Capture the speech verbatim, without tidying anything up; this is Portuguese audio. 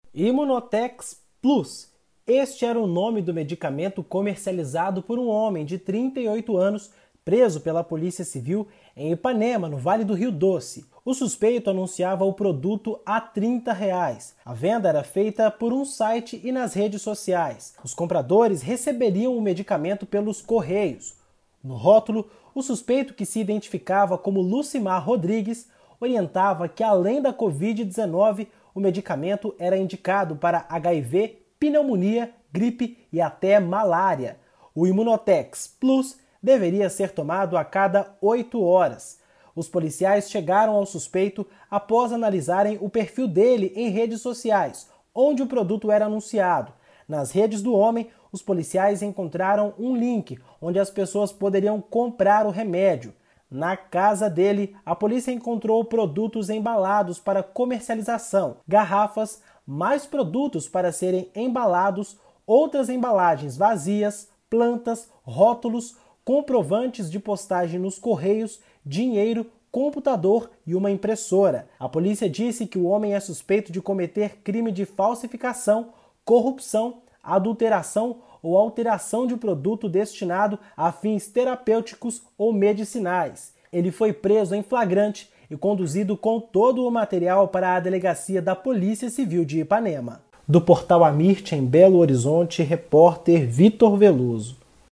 Imunotex Plus. Este era o nome do medicamento comercializado por um homem de trinta e oito anos preso pela Polícia Civil em Ipanema, no Vale do Rio Doce. O suspeito anunciava o produto a trinta reais. A venda era feita por um site e nas redes sociais. Os compradores receberiam o medicamento pelos correios. No rótulo, o suspeito, que se identificava como Lucimar Rodrigues, orientava que, além da covid dezenove, o medicamento era indicado para H I V, pneumonia, gripe e até malária. O Imunotex Plus deveria ser tomado a cada oito horas. Os policiais chegaram ao suspeito após analisarem o perfil dele em redes sociais, onde o produto era anunciado. Nas redes do homem, os policiais encontraram um link onde as pessoas poderiam comprar o remédio. Na casa dele, a polícia encontrou produtos embalados para comercialização, garrafas, mais produtos para serem embalados, outras embalagens vazias, plantas, rótulos, comprovantes de postagem nos correios, dinheiro, computador e uma impressora. A polícia disse que o homem é suspeito de cometer crime de falsificação, corrupção, adulteração ou alteração de produto destinado a fins terapêuticos ou medicinais. Ele foi preso em flagrante e conduzido com todo o material para a delegacia da Polícia Civil de Ipanema. Do portal Amirte, em Belo Horizonte, repórter Vitor Veloso.